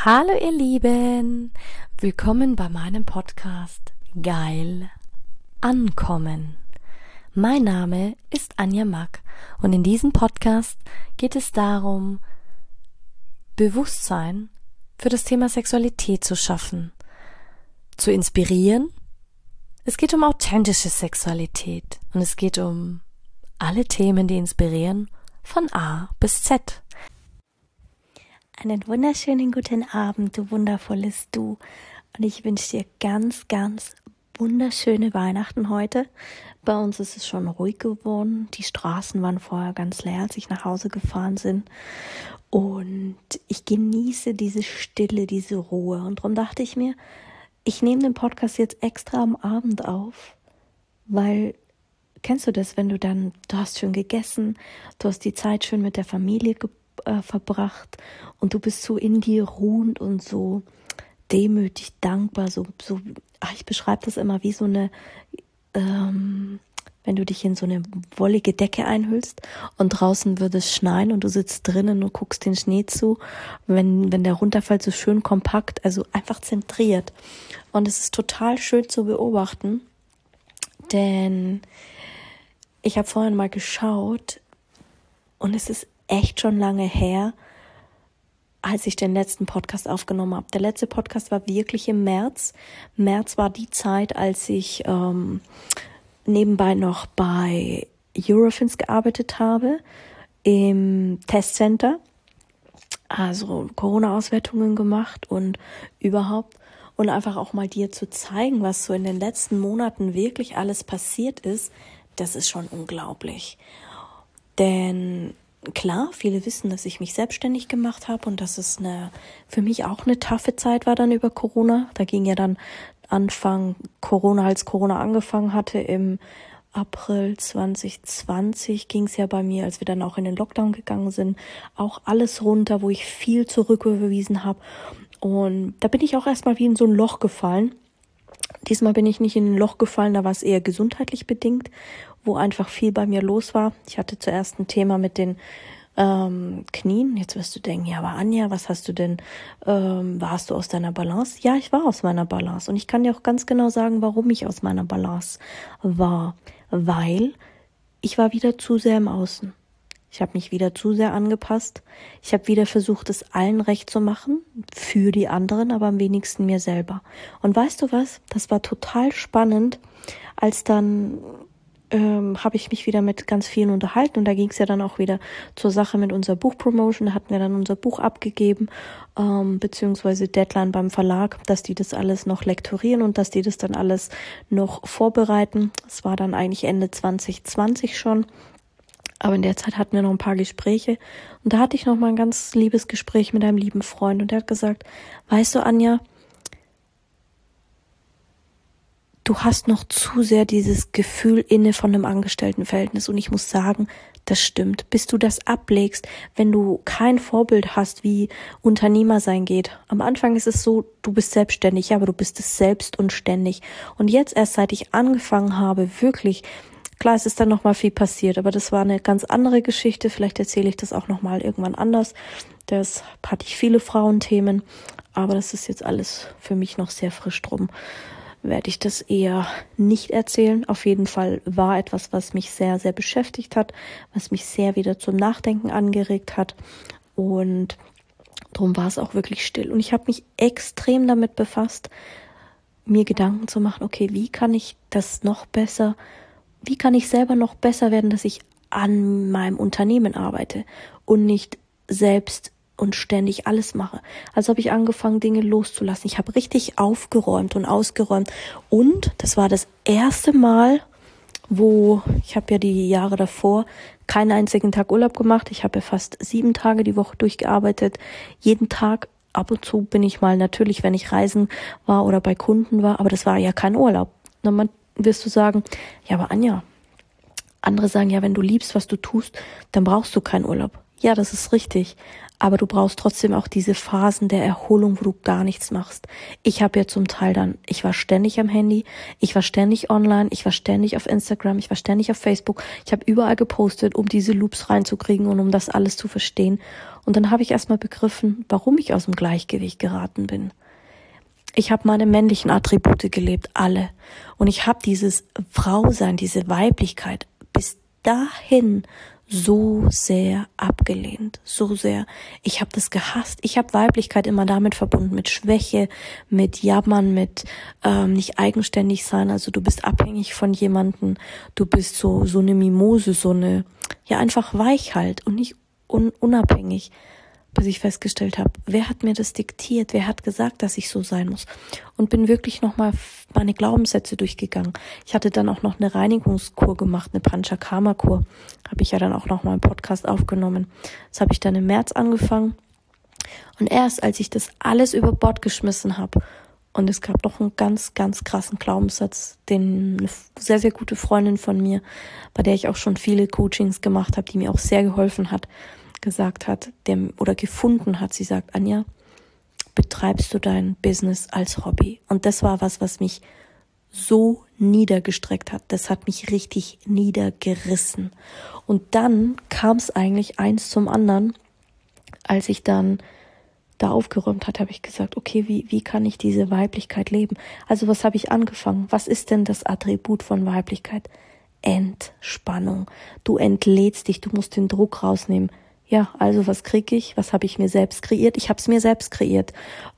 Hallo ihr Lieben, willkommen bei meinem Podcast Geil Ankommen. Mein Name ist Anja Mack und in diesem Podcast geht es darum, Bewusstsein für das Thema Sexualität zu schaffen, zu inspirieren. Es geht um authentische Sexualität und es geht um alle Themen, die inspirieren, von A bis Z. Einen wunderschönen guten Abend, du wundervolles Du. Und ich wünsche dir ganz, ganz wunderschöne Weihnachten heute. Bei uns ist es schon ruhig geworden. Die Straßen waren vorher ganz leer, als ich nach Hause gefahren bin. Und ich genieße diese Stille, diese Ruhe. Und darum dachte ich mir, ich nehme den Podcast jetzt extra am Abend auf, weil, kennst du das, wenn du hast schön gegessen, du hast die Zeit schön mit der Familie verbracht und du bist so in dir ruhend und so demütig, dankbar, ich beschreibe das immer wie so eine, wenn du dich in so eine wollige Decke einhüllst und draußen würde es schneien und du sitzt drinnen und guckst den Schnee zu, wenn der runterfällt, so schön kompakt, also einfach zentriert. Und es ist total schön zu beobachten, denn ich habe vorhin mal geschaut und es ist echt schon lange her, als ich den letzten Podcast aufgenommen habe. Der letzte Podcast war wirklich im März. März war die Zeit, als ich nebenbei noch bei Eurofins gearbeitet habe, im Testcenter, also Corona-Auswertungen gemacht und überhaupt. Und einfach auch mal dir zu zeigen, was so in den letzten Monaten wirklich alles passiert ist, das ist schon unglaublich. Denn klar, viele wissen, dass ich mich selbstständig gemacht habe und dass es für mich auch eine taffe Zeit war dann über Corona. Da ging ja dann Anfang Corona, als Corona angefangen hatte, im April 2020 ging es ja bei mir, als wir dann auch in den Lockdown gegangen sind, auch alles runter, wo ich viel zurücküberwiesen habe. Und da bin ich auch erstmal wie in so ein Loch gefallen. Diesmal bin ich nicht in ein Loch gefallen, da war es eher gesundheitlich bedingt, wo einfach viel bei mir los war. Ich hatte zuerst ein Thema mit den Knien. Jetzt wirst du denken, ja, aber Anja, was hast du denn, warst du aus deiner Balance? Ja, ich war aus meiner Balance und ich kann dir auch ganz genau sagen, warum ich aus meiner Balance war. Weil ich war wieder zu sehr im Außen. Ich habe mich wieder zu sehr angepasst. Ich habe wieder versucht, es allen recht zu machen, für die anderen, aber am wenigsten mir selber. Und weißt du was? Das war total spannend, als dann habe ich mich wieder mit ganz vielen unterhalten und da ging es ja dann auch wieder zur Sache mit unserer Buchpromotion. Da hatten wir dann unser Buch abgegeben, beziehungsweise Deadline beim Verlag, dass die das alles noch lektorieren und dass die das dann alles noch vorbereiten. Es war dann eigentlich Ende 2020 schon. Aber in der Zeit hatten wir noch ein paar Gespräche und da hatte ich noch mal ein ganz liebes Gespräch mit einem lieben Freund und der hat gesagt, weißt du, Anja, du hast noch zu sehr dieses Gefühl inne von einem Angestelltenverhältnis und ich muss sagen, das stimmt. Bis du das ablegst, wenn du kein Vorbild hast, wie Unternehmer sein geht. Am Anfang ist es so, du bist selbstständig, ja, aber du bist es selbst und ständig. Und jetzt erst, seit ich angefangen habe, wirklich. Klar, es ist dann nochmal viel passiert, aber das war eine ganz andere Geschichte. Vielleicht erzähle ich das auch nochmal irgendwann anders. Das hatte ich viele Frauenthemen, aber das ist jetzt alles für mich noch sehr frisch drum. Werde ich das eher nicht erzählen. Auf jeden Fall war etwas, was mich sehr, sehr beschäftigt hat, was mich sehr wieder zum Nachdenken angeregt hat und darum war es auch wirklich still. Und ich habe mich extrem damit befasst, mir Gedanken zu machen, okay, wie kann ich selber noch besser werden, dass ich an meinem Unternehmen arbeite und nicht selbst und ständig alles mache. Also habe ich angefangen, Dinge loszulassen. Ich habe richtig aufgeräumt und ausgeräumt. Und das war das erste Mal, ich habe ja die Jahre davor keinen einzigen Tag Urlaub gemacht. Ich habe ja fast 7 Tage die Woche durchgearbeitet. Jeden Tag, ab und zu bin ich mal natürlich, wenn ich reisen war oder bei Kunden war, aber das war ja kein Urlaub. Dann wirst du sagen, ja, aber Anja, andere sagen ja, wenn du liebst, was du tust, dann brauchst du keinen Urlaub. Ja, das ist richtig. Aber du brauchst trotzdem auch diese Phasen der Erholung, wo du gar nichts machst. Ich habe ja zum Teil ich war ständig am Handy, ich war ständig online, ich war ständig auf Instagram, ich war ständig auf Facebook. Ich habe überall gepostet, um diese Loops reinzukriegen und um das alles zu verstehen. Und dann habe ich erstmal begriffen, warum ich aus dem Gleichgewicht geraten bin. Ich habe meine männlichen Attribute gelebt, alle. Und ich habe dieses Frausein, diese Weiblichkeit bis dahin so sehr abgelehnt, so sehr. Ich habe das gehasst. Ich habe Weiblichkeit immer damit verbunden, mit Schwäche, mit Jammern, mit nicht eigenständig sein. Also du bist abhängig von jemandem, du bist so eine Mimose, einfach weich halt und nicht unabhängig. Bis ich festgestellt habe, wer hat mir das diktiert, wer hat gesagt, dass ich so sein muss, und bin wirklich nochmal meine Glaubenssätze durchgegangen. Ich hatte dann auch noch eine Reinigungskur gemacht, eine Panchakarma-Kur, habe ich ja dann auch nochmal im Podcast aufgenommen. Das habe ich dann im März angefangen, und erst als ich das alles über Bord geschmissen habe, und es gab noch einen ganz, ganz krassen Glaubenssatz, den eine sehr, sehr gute Freundin von mir, bei der ich auch schon viele Coachings gemacht habe, die mir auch sehr geholfen hat, gesagt hat, gefunden hat. Sie sagt, Anja, betreibst du dein Business als Hobby? Und das war was mich so niedergestreckt hat. Das hat mich richtig niedergerissen. Und dann kam es eigentlich eins zum anderen. Als ich dann da aufgeräumt hatte, habe ich gesagt, okay, wie kann ich diese Weiblichkeit leben? Also was habe ich angefangen? Was ist denn das Attribut von Weiblichkeit? Entspannung. Du entlädst dich, du musst den Druck rausnehmen. Ja, also was kriege ich? Was habe ich mir selbst kreiert? Ich habe es mir selbst kreiert.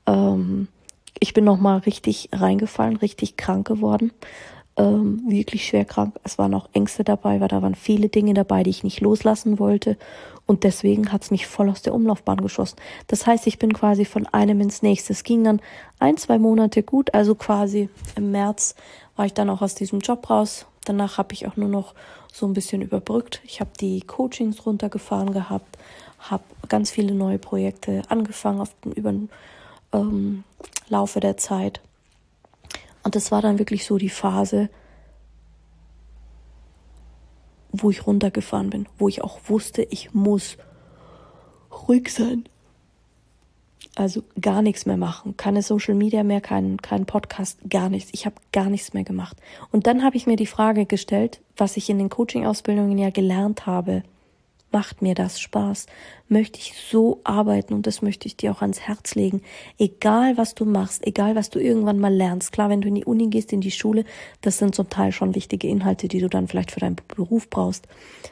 Ich bin nochmal richtig reingefallen, richtig krank geworden. Wirklich schwer krank. Es waren auch Ängste dabei, weil da waren viele Dinge dabei, die ich nicht loslassen wollte. Und deswegen hat es mich voll aus der Umlaufbahn geschossen. Das heißt, ich bin quasi von einem ins nächste. Es ging dann 1-2 Monate gut. Also quasi im März war ich dann auch aus diesem Job raus. Danach habe ich auch nur noch so ein bisschen überbrückt. Ich habe die Coachings runtergefahren gehabt, habe ganz viele neue Projekte angefangen über den Laufe der Zeit. Und das war dann wirklich so die Phase, wo ich runtergefahren bin, wo ich auch wusste, ich muss ruhig sein. Also gar nichts mehr machen, keine Social Media mehr, kein Podcast, gar nichts. Ich habe gar nichts mehr gemacht. Und dann habe ich mir die Frage gestellt, was ich in den Coaching-Ausbildungen ja gelernt habe. Macht mir das Spaß? Möchte ich so arbeiten? Und das möchte ich dir auch ans Herz legen. Egal, was du machst, egal, was du irgendwann mal lernst. Klar, wenn du in die Uni gehst, in die Schule, das sind zum Teil schon wichtige Inhalte, die du dann vielleicht für deinen Beruf brauchst.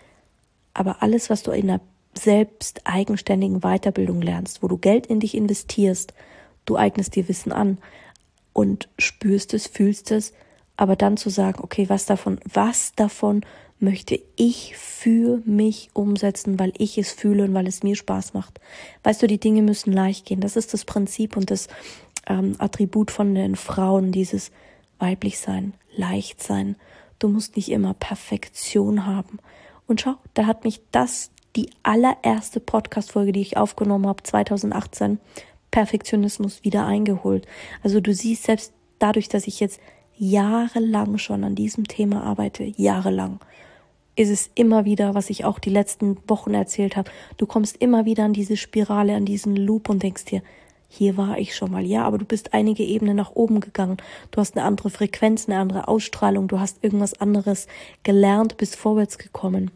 Aber alles, was du in einer selbst eigenständigen Weiterbildung lernst, wo du Geld in dich investierst, du eignest dir Wissen an und spürst es, fühlst es, aber dann zu sagen, okay, was davon möchte ich für mich umsetzen, weil ich es fühle und weil es mir Spaß macht. Weißt du, die Dinge müssen leicht gehen. Das ist das Prinzip und das Attribut von den Frauen, dieses weiblich sein, leicht sein. Du musst nicht immer Perfektion haben. Und schau, da hat mich die allererste Podcast-Folge, die ich aufgenommen habe, 2018, Perfektionismus, wieder eingeholt. Also du siehst, selbst dadurch, dass ich jetzt jahrelang schon an diesem Thema arbeite, jahrelang, ist es immer wieder, was ich auch die letzten Wochen erzählt habe, du kommst immer wieder an diese Spirale, an diesen Loop und denkst dir, hier war ich schon mal. Ja, aber du bist einige Ebenen nach oben gegangen. Du hast eine andere Frequenz, eine andere Ausstrahlung, du hast irgendwas anderes gelernt, bist vorwärts gekommen.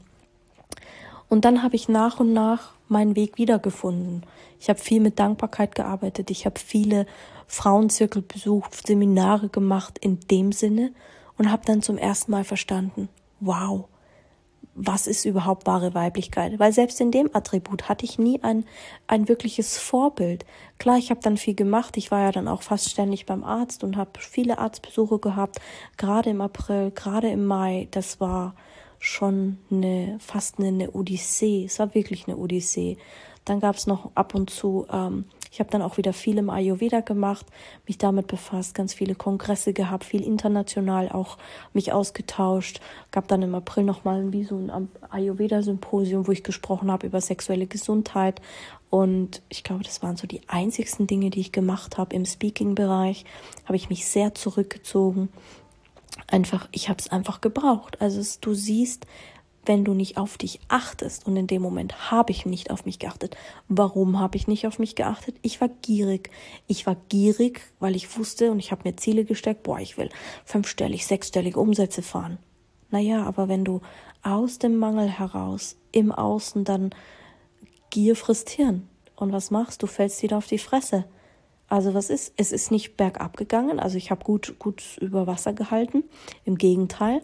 Und dann habe ich nach und nach meinen Weg wiedergefunden. Ich habe viel mit Dankbarkeit gearbeitet. Ich habe viele Frauenzirkel besucht, Seminare gemacht in dem Sinne und habe dann zum ersten Mal verstanden, wow, was ist überhaupt wahre Weiblichkeit? Weil selbst in dem Attribut hatte ich nie ein wirkliches Vorbild. Klar, ich habe dann viel gemacht. Ich war ja dann auch fast ständig beim Arzt und habe viele Arztbesuche gehabt, gerade im April, gerade im Mai. Das war schon fast eine Odyssee. Es war wirklich eine Odyssee. Dann gab es noch ab und zu, ich habe dann auch wieder viel im Ayurveda gemacht, mich damit befasst, ganz viele Kongresse gehabt, viel international auch mich ausgetauscht. Gab dann im April nochmal so ein Ayurveda-Symposium, wo ich gesprochen habe über sexuelle Gesundheit. Und ich glaube, das waren so die einzigsten Dinge, die ich gemacht habe. Im Speaking-Bereich habe ich mich sehr zurückgezogen. Ich habe es einfach gebraucht. Also du siehst, wenn du nicht auf dich achtest, und in dem Moment habe ich nicht auf mich geachtet. Warum habe ich nicht auf mich geachtet? Ich war gierig. Ich war gierig, weil ich wusste und ich habe mir Ziele gesteckt, ich will 5-stellig, 6-stellige Umsätze fahren. Naja, aber wenn du aus dem Mangel heraus, im Außen dann Gier frisst Hirn. Und was machst du? Fällst wieder auf die Fresse. Also was ist? Es ist nicht bergab gegangen, also ich habe gut über Wasser gehalten. Im Gegenteil,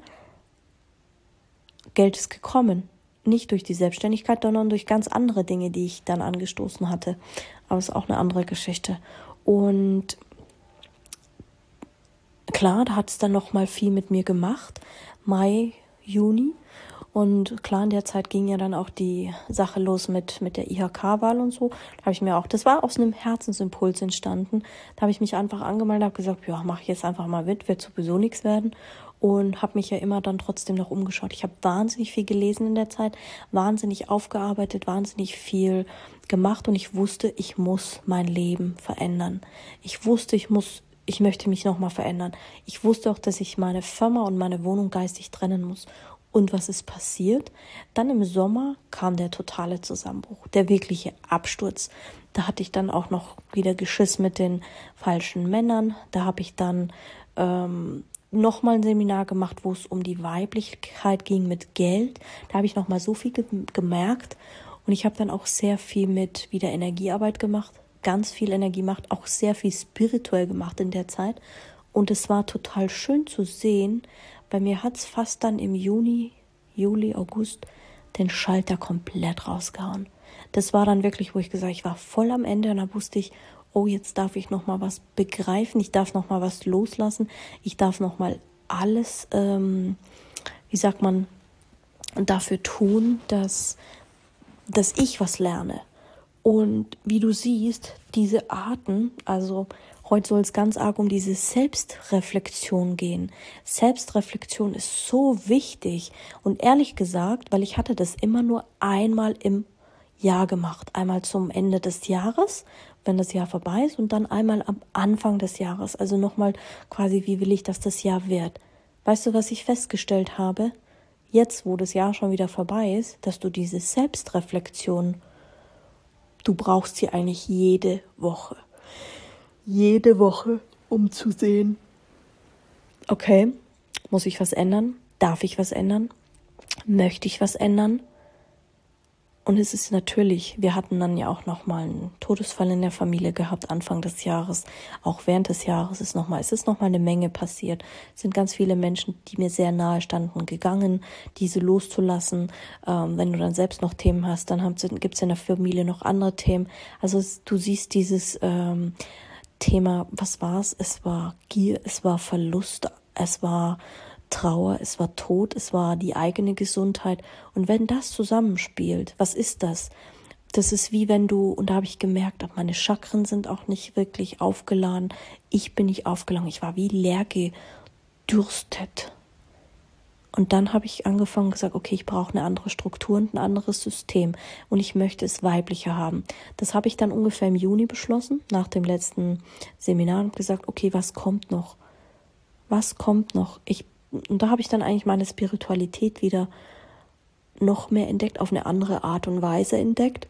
Geld ist gekommen. Nicht durch die Selbstständigkeit, sondern durch ganz andere Dinge, die ich dann angestoßen hatte. Aber es ist auch eine andere Geschichte. Und klar, da hat es dann nochmal viel mit mir gemacht. Mai, Juni. Und klar, in der Zeit ging ja dann auch die Sache los mit der IHK-Wahl und so. Da habe ich mir auch, das war aus einem Herzensimpuls entstanden. Da habe ich mich einfach angemeldet, habe gesagt, ja, mache ich jetzt einfach mal mit, wird sowieso nichts werden. Und habe mich ja immer dann trotzdem noch umgeschaut. Ich habe wahnsinnig viel gelesen in der Zeit, wahnsinnig aufgearbeitet, wahnsinnig viel gemacht. Und ich wusste, ich muss mein Leben verändern. Ich wusste, ich möchte mich nochmal verändern. Ich wusste auch, dass ich meine Firma und meine Wohnung geistig trennen muss. Und was ist passiert? Dann im Sommer kam der totale Zusammenbruch, der wirkliche Absturz. Da hatte ich dann auch noch wieder Geschiss mit den falschen Männern. Da habe ich dann nochmal ein Seminar gemacht, wo es um die Weiblichkeit ging mit Geld. Da habe ich nochmal so viel gemerkt. Und ich habe dann auch sehr viel mit wieder Energiearbeit gemacht, ganz viel Energie gemacht, auch sehr viel spirituell gemacht in der Zeit. Und es war total schön zu sehen. Bei mir hat es fast dann im Juli, August den Schalter komplett rausgehauen. Das war dann wirklich, wo ich gesagt habe, ich war voll am Ende und da wusste ich, jetzt darf ich nochmal was begreifen, ich darf nochmal was loslassen, ich darf nochmal alles, dafür tun, dass ich was lerne. Und wie du siehst, diese Arten, also heute soll es ganz arg um diese Selbstreflexion gehen. Selbstreflexion ist so wichtig. Und ehrlich gesagt, weil ich hatte das immer nur einmal im Jahr gemacht. Einmal zum Ende des Jahres, wenn das Jahr vorbei ist, und dann einmal am Anfang des Jahres. Also nochmal quasi, wie will ich, dass das Jahr wird. Weißt du, was ich festgestellt habe? Jetzt, wo das Jahr schon wieder vorbei ist, dass du diese Selbstreflexion, du brauchst sie eigentlich jede Woche. Jede Woche, um zu sehen, okay, muss ich was ändern? Darf ich was ändern? Möchte ich was ändern? Und es ist natürlich, wir hatten dann ja auch nochmal einen Todesfall in der Familie gehabt, Anfang des Jahres. Auch während des Jahres ist nochmal eine Menge passiert. Es sind ganz viele Menschen, die mir sehr nahe standen, gegangen, diese loszulassen. Wenn du dann selbst noch Themen hast, dann gibt es in der Familie noch andere Themen. Also du siehst dieses Thema, was war es? Es war Gier, es war Verlust, es war Trauer, es war Tod, es war die eigene Gesundheit. Und wenn das zusammenspielt, was ist das? Das ist wie wenn du, und da habe ich gemerkt, meine Chakren sind auch nicht wirklich aufgeladen. Ich bin nicht aufgeladen, ich war wie leer gedürstet. Und dann habe ich angefangen und gesagt, okay, ich brauche eine andere Struktur und ein anderes System. Und ich möchte es weiblicher haben. Das habe ich dann ungefähr im Juni beschlossen, nach dem letzten Seminar, und gesagt, okay, was kommt noch? Was kommt noch? Und da habe ich dann eigentlich meine Spiritualität wieder noch mehr entdeckt, auf eine andere Art und Weise entdeckt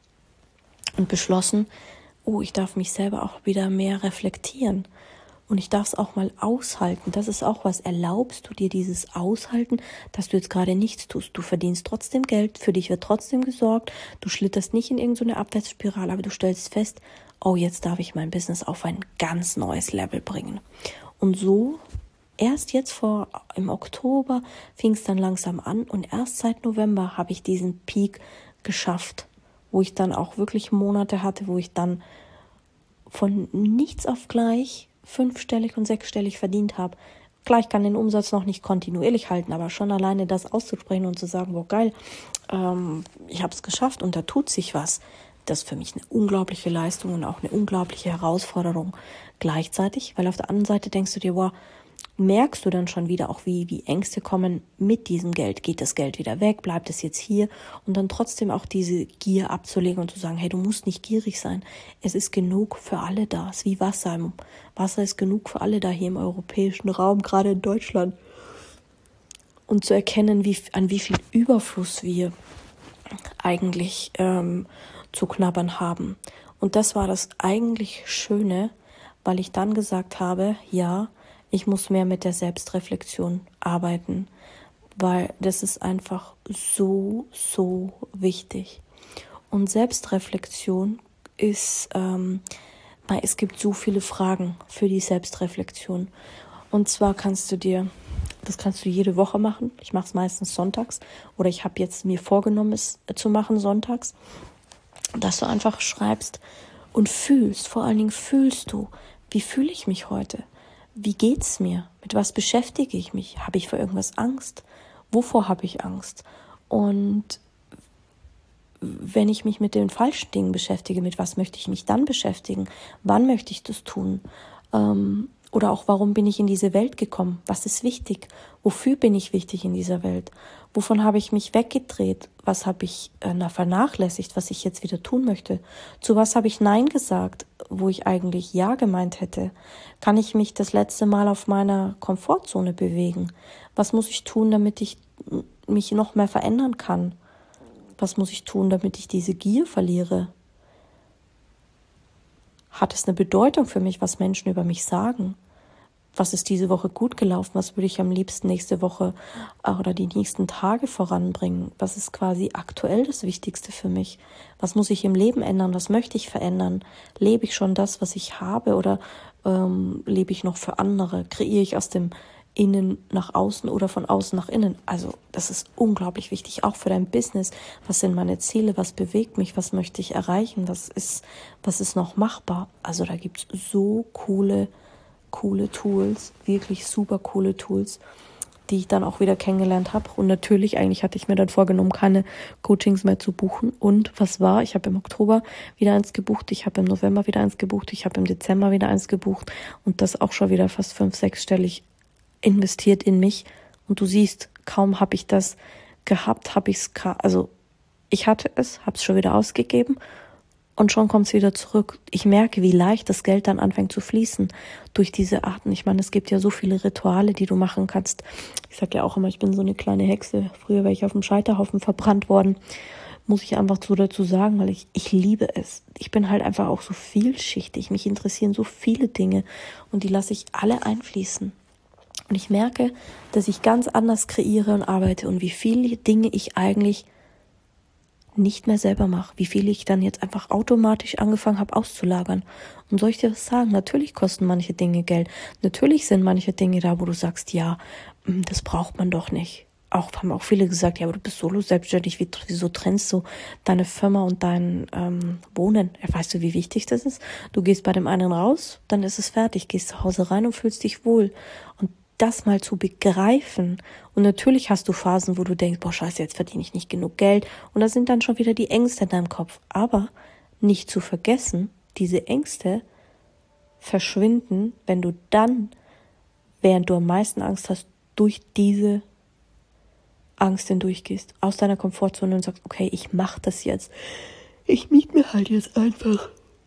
und beschlossen, ich darf mich selber auch wieder mehr reflektieren und ich darf es auch mal aushalten. Das ist auch was. Erlaubst du dir dieses Aushalten, dass du jetzt gerade nichts tust? Du verdienst trotzdem Geld, für dich wird trotzdem gesorgt, du schlitterst nicht in irgendeine Abwärtsspirale, aber du stellst fest, jetzt darf ich mein Business auf ein ganz neues Level bringen. Und so erst jetzt im Oktober fing es dann langsam an und erst seit November habe ich diesen Peak geschafft, wo ich dann auch wirklich Monate hatte, wo ich dann von nichts auf gleich 5-stellig und 6-stellig verdient habe. Klar, ich kann den Umsatz noch nicht kontinuierlich halten, aber schon alleine das auszusprechen und zu sagen, geil, ich habe es geschafft und da tut sich was. Das ist für mich eine unglaubliche Leistung und auch eine unglaubliche Herausforderung gleichzeitig, weil auf der anderen Seite denkst du dir, merkst du dann schon wieder auch, wie Ängste kommen mit diesem Geld. Geht das Geld wieder weg? Bleibt es jetzt hier? Und dann trotzdem auch diese Gier abzulegen und zu sagen, hey, du musst nicht gierig sein. Es ist genug für alle da. Es ist wie Wasser. Wasser ist genug für alle da hier im europäischen Raum, gerade in Deutschland. und zu erkennen, an wie viel Überfluss wir eigentlich zu knabbern haben. Und das war das eigentlich Schöne, weil ich dann gesagt habe, ja, ich muss mehr mit der Selbstreflexion arbeiten, weil das ist einfach so, so wichtig. Und Selbstreflexion ist, es gibt so viele Fragen für die Selbstreflexion. Und zwar das kannst du jede Woche machen. Ich mache es meistens sonntags oder ich habe jetzt mir vorgenommen, es zu machen sonntags, dass du einfach schreibst und fühlst, vor allen Dingen fühlst du, wie fühle ich mich heute? Wie geht's mir? Mit was beschäftige ich mich? Habe ich vor irgendwas Angst? Wovor habe ich Angst? Und wenn ich mich mit den falschen Dingen beschäftige, mit was möchte ich mich dann beschäftigen? Wann möchte ich das tun? Oder auch, warum bin ich in diese Welt gekommen? Was ist wichtig? Wofür bin ich wichtig in dieser Welt? Wovon habe ich mich weggedreht? Was habe ich vernachlässigt, was ich jetzt wieder tun möchte? Zu was habe ich Nein gesagt, wo ich eigentlich Ja gemeint hätte? Kann ich mich das letzte Mal auf meiner Komfortzone bewegen? Was muss ich tun, damit ich mich noch mehr verändern kann? Was muss ich tun, damit ich diese Gier verliere? Hat es eine Bedeutung für mich, was Menschen über mich sagen? Was ist diese Woche gut gelaufen? Was würde ich am liebsten nächste Woche oder die nächsten Tage voranbringen? Was ist quasi aktuell das Wichtigste für mich? Was muss ich im Leben ändern? Was möchte ich verändern? Lebe ich schon das, was ich habe, oder lebe ich noch für andere? Kreiere ich aus dem Innen nach außen oder von außen nach innen? Also das ist unglaublich wichtig, auch für dein Business. Was sind meine Ziele? Was bewegt mich? Was möchte ich erreichen? Was ist noch machbar? Also da gibt's so coole Tools, wirklich super coole Tools, die ich dann auch wieder kennengelernt habe. Und natürlich, eigentlich hatte ich mir dann vorgenommen, keine Coachings mehr zu buchen. Und was war? Ich habe im Oktober wieder eins gebucht, ich habe im November wieder eins gebucht, ich habe im Dezember wieder eins gebucht und das auch schon wieder fast 5-, 6-stellig investiert in mich. Und du siehst, kaum habe ich das gehabt, ich hatte es, habe es schon wieder ausgegeben und schon kommt es wieder zurück. Ich merke, wie leicht das Geld dann anfängt zu fließen durch diese Arten. Ich meine, es gibt ja so viele Rituale, die du machen kannst. Ich sage ja auch immer, ich bin so eine kleine Hexe. Früher wäre ich auf dem Scheiterhaufen verbrannt worden. Muss ich einfach so dazu sagen, weil ich liebe es. Ich bin halt einfach auch so vielschichtig. Mich interessieren so viele Dinge und die lasse ich alle einfließen. Und ich merke, dass ich ganz anders kreiere und arbeite und wie viele Dinge ich eigentlich nicht mehr selber mache, wie viel ich dann jetzt einfach automatisch angefangen habe auszulagern. Und soll ich dir was sagen? Natürlich kosten manche Dinge Geld. Natürlich sind manche Dinge da, wo du sagst, ja, das braucht man doch nicht. Haben auch viele gesagt, ja, aber du bist solo selbstständig, wieso trennst du deine Firma und dein Wohnen? Ja, weißt du, wie wichtig das ist? Du gehst bei dem einen raus, dann ist es fertig, gehst zu Hause rein und fühlst dich wohl. Und das mal zu begreifen. Und natürlich hast du Phasen, wo du denkst, boah, scheiße, jetzt verdiene ich nicht genug Geld. Und da sind dann schon wieder die Ängste in deinem Kopf. Aber nicht zu vergessen, diese Ängste verschwinden, wenn du dann, während du am meisten Angst hast, durch diese Angst hindurchgehst, aus deiner Komfortzone und sagst, okay, ich mache das jetzt. Ich miete mir halt jetzt einfach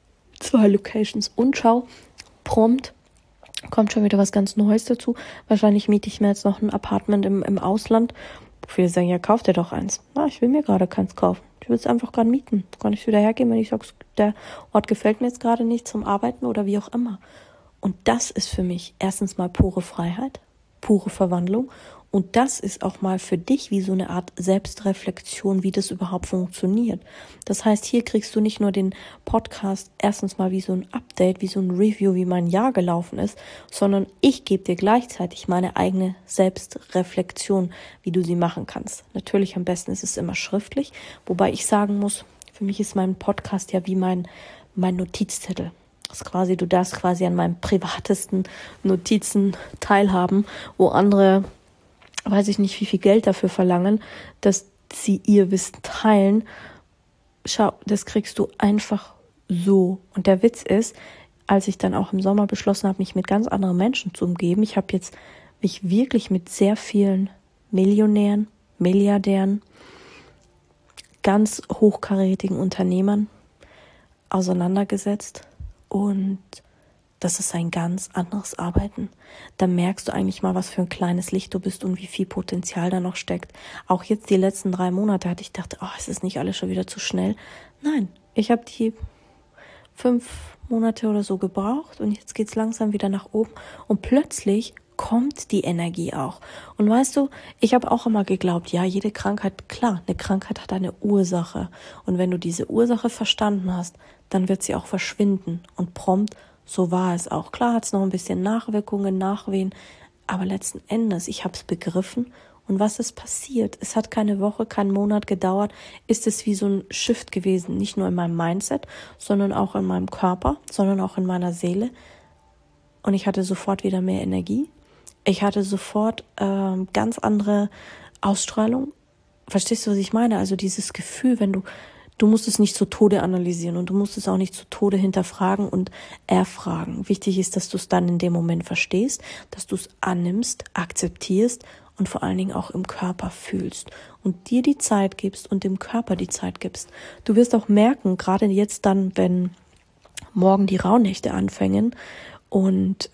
2 Locations und schau, prompt kommt schon wieder was ganz Neues dazu. Wahrscheinlich miete ich mir jetzt noch ein Apartment im Ausland. Viele sagen, ja, kauf dir doch eins. Na, ich will mir gerade keins kaufen. Ich will es einfach gerade mieten. Kann ich es wieder hergeben, wenn ich sage, der Ort gefällt mir jetzt gerade nicht zum Arbeiten oder wie auch immer. Und das ist für mich erstens mal pure Freiheit, pure Verwandlung. Und das ist auch mal für dich wie so eine Art Selbstreflexion, wie das überhaupt funktioniert. Das heißt, hier kriegst du nicht nur den Podcast erstens mal wie so ein Update, wie so ein Review, wie mein Jahr gelaufen ist, sondern ich gebe dir gleichzeitig meine eigene Selbstreflexion, wie du sie machen kannst. Natürlich am besten ist es immer schriftlich, wobei ich sagen muss, für mich ist mein Podcast ja wie mein Notizzettel. Du darfst quasi an meinen privatesten Notizen teilhaben, wo andere, weiß ich nicht, wie viel Geld dafür verlangen, dass sie ihr Wissen teilen. Schau, das kriegst du einfach so. Und der Witz ist, als ich dann auch im Sommer beschlossen habe, mich mit ganz anderen Menschen zu umgeben, ich habe jetzt mich wirklich mit sehr vielen Millionären, Milliardären, ganz hochkarätigen Unternehmern auseinandergesetzt und das ist ein ganz anderes Arbeiten. Da merkst du eigentlich mal, was für ein kleines Licht du bist und wie viel Potenzial da noch steckt. Auch jetzt die letzten 3 Monate hatte ich gedacht, es ist nicht alles schon wieder zu schnell. Nein, ich habe die 5 Monate oder so gebraucht und jetzt geht's langsam wieder nach oben und plötzlich kommt die Energie auch. Und weißt du, ich habe auch immer geglaubt, ja, jede Krankheit, klar, eine Krankheit hat eine Ursache. Und wenn du diese Ursache verstanden hast, dann wird sie auch verschwinden. Und prompt, so war es auch. Klar hat es noch ein bisschen Nachwirkungen, Nachwehen, aber letzten Endes, ich habe es begriffen. Und was ist passiert? Es hat keine Woche, keinen Monat gedauert, ist es wie so ein Shift gewesen. Nicht nur in meinem Mindset, sondern auch in meinem Körper, sondern auch in meiner Seele. Und ich hatte sofort wieder mehr Energie. Ich hatte sofort ganz andere Ausstrahlung. Verstehst du, was ich meine? Also dieses Gefühl, wenn du musst es nicht zu Tode analysieren und du musst es auch nicht zu Tode hinterfragen und erfragen. Wichtig ist, dass du es dann in dem Moment verstehst, dass du es annimmst, akzeptierst und vor allen Dingen auch im Körper fühlst und dir die Zeit gibst und dem Körper die Zeit gibst. Du wirst auch merken, gerade jetzt dann, wenn morgen die Rauhnächte anfangen und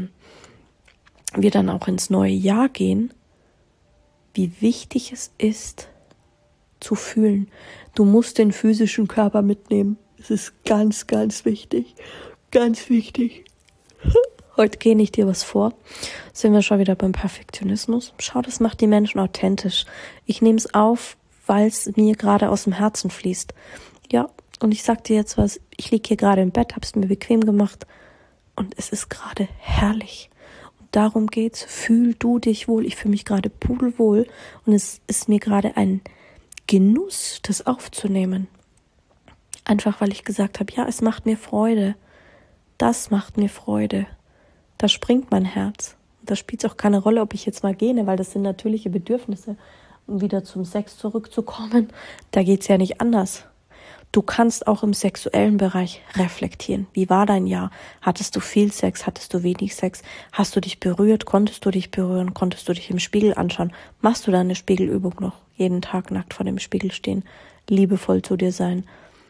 wir dann auch ins neue Jahr gehen, wie wichtig es ist, zu fühlen. Du musst den physischen Körper mitnehmen. Es ist ganz, ganz wichtig. Ganz wichtig. Heute gehe ich dir was vor. Sind wir schon wieder beim Perfektionismus. Schau, das macht die Menschen authentisch. Ich nehme es auf, weil es mir gerade aus dem Herzen fließt. Ja, und ich sag dir jetzt was. Ich liege hier gerade im Bett, hab's mir bequem gemacht und es ist gerade herrlich. Und darum geht's. Fühl du dich wohl. Ich fühle mich gerade pudelwohl und es ist mir gerade ein Genuss, das aufzunehmen. Einfach, weil ich gesagt habe, ja, es macht mir Freude. Das macht mir Freude. Da springt mein Herz. Und da spielt es auch keine Rolle, ob ich jetzt mal gähne, weil das sind natürliche Bedürfnisse. Um wieder zum Sex zurückzukommen, da geht's ja nicht anders. Du kannst auch im sexuellen Bereich reflektieren. Wie war dein Jahr? Hattest du viel Sex? Hattest du wenig Sex? Hast du dich berührt? Konntest du dich berühren? Konntest du dich im Spiegel anschauen? Machst du da eine Spiegelübung noch? Jeden Tag nackt vor dem Spiegel stehen, liebevoll zu dir sein.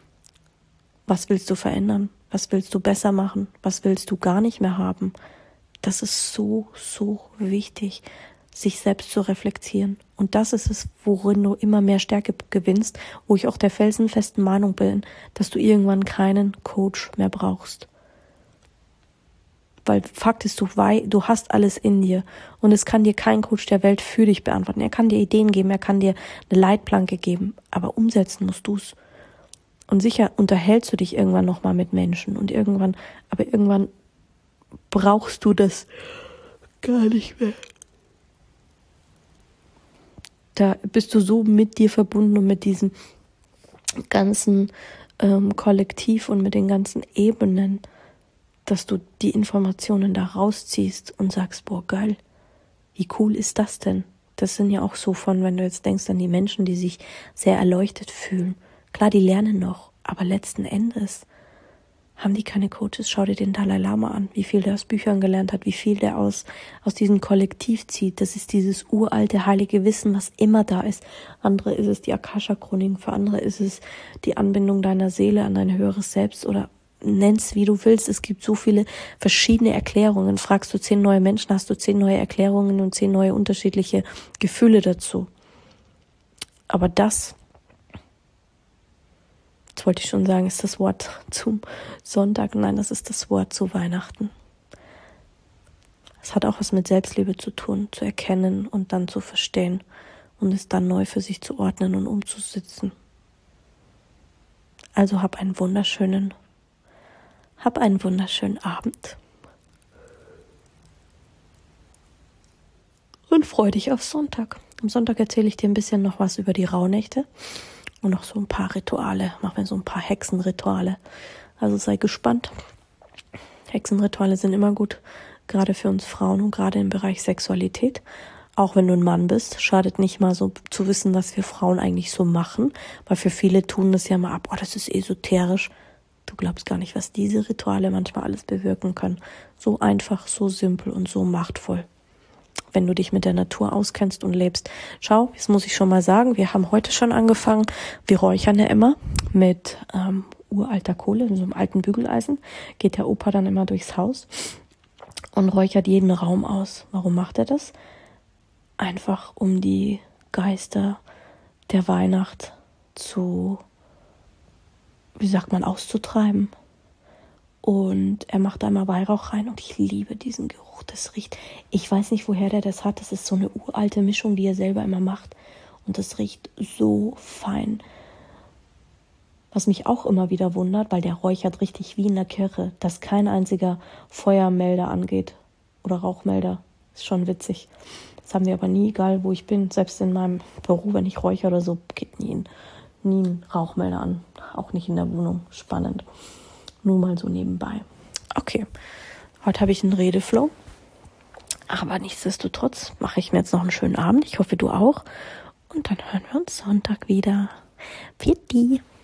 Was willst du verändern? Was willst du besser machen? Was willst du gar nicht mehr haben? Das ist so, so wichtig, sich selbst zu reflektieren. Und das ist es, worin du immer mehr Stärke gewinnst, wo ich auch der felsenfesten Meinung bin, dass du irgendwann keinen Coach mehr brauchst. Weil Fakt ist, du hast alles in dir und es kann dir kein Coach der Welt für dich beantworten. Er kann dir Ideen geben, er kann dir eine Leitplanke geben, aber umsetzen musst du's. Und sicher unterhältst du dich irgendwann nochmal mit Menschen und irgendwann brauchst du das gar nicht mehr. Da bist du so mit dir verbunden und mit diesem ganzen Kollektiv und mit den ganzen Ebenen, dass du die Informationen da rausziehst und sagst, boah, geil, wie cool ist das denn? Das sind ja auch so wenn du jetzt denkst an die Menschen, die sich sehr erleuchtet fühlen. Klar, die lernen noch, aber letzten Endes haben die keine Coaches. Schau dir den Dalai Lama an, wie viel der aus Büchern gelernt hat, wie viel der aus diesem Kollektiv zieht. Das ist dieses uralte, heilige Wissen, was immer da ist. Andere ist es die Akasha-Chroniken, für andere ist es die Anbindung deiner Seele an dein höheres Selbst oder nenn's wie du willst. Es gibt so viele verschiedene Erklärungen. Fragst du 10 neue Menschen, hast du 10 neue Erklärungen und 10 neue unterschiedliche Gefühle dazu. Aber das wollte ich schon sagen, ist das Wort zum Sonntag. Nein, das ist das Wort zu Weihnachten. Es hat auch was mit Selbstliebe zu tun, zu erkennen und dann zu verstehen und es dann neu für sich zu ordnen und umzusetzen. Also hab einen wunderschönen Abend und freu dich auf Sonntag. Am Sonntag erzähle ich dir ein bisschen noch was über die Rauhnächte. Und noch so ein paar Rituale, machen wir so ein paar Hexenrituale. Also sei gespannt. Hexenrituale sind immer gut, gerade für uns Frauen und gerade im Bereich Sexualität. Auch wenn du ein Mann bist, schadet nicht mal so zu wissen, was wir Frauen eigentlich so machen. Weil für viele tun das ja mal ab, das ist esoterisch. Du glaubst gar nicht, was diese Rituale manchmal alles bewirken können. So einfach, so simpel und so machtvoll. Wenn du dich mit der Natur auskennst und lebst. Schau, jetzt muss ich schon mal sagen, wir haben heute schon angefangen. Wir räuchern ja immer mit uralter Kohle, in so einem alten Bügeleisen, geht der Opa dann immer durchs Haus und räuchert jeden Raum aus. Warum macht er das? Einfach um die Geister der Weihnacht auszutreiben. Und er macht da immer Weihrauch rein und ich liebe diesen Geruch. Das riecht, ich weiß nicht, woher der das hat. Das ist so eine uralte Mischung, die er selber immer macht. Und das riecht so fein. Was mich auch immer wieder wundert, weil der räuchert richtig wie in der Kirche, dass kein einziger Feuermelder angeht oder Rauchmelder. Ist schon witzig. Das haben wir aber nie, egal wo ich bin. Selbst in meinem Büro, wenn ich räuchere oder so, geht nie ein Rauchmelder an. Auch nicht in der Wohnung. Spannend. Nur mal so nebenbei. Okay, heute habe ich einen Redeflow. Aber nichtsdestotrotz mache ich mir jetzt noch einen schönen Abend. Ich hoffe, du auch. Und dann hören wir uns Sonntag wieder. Pfiat die.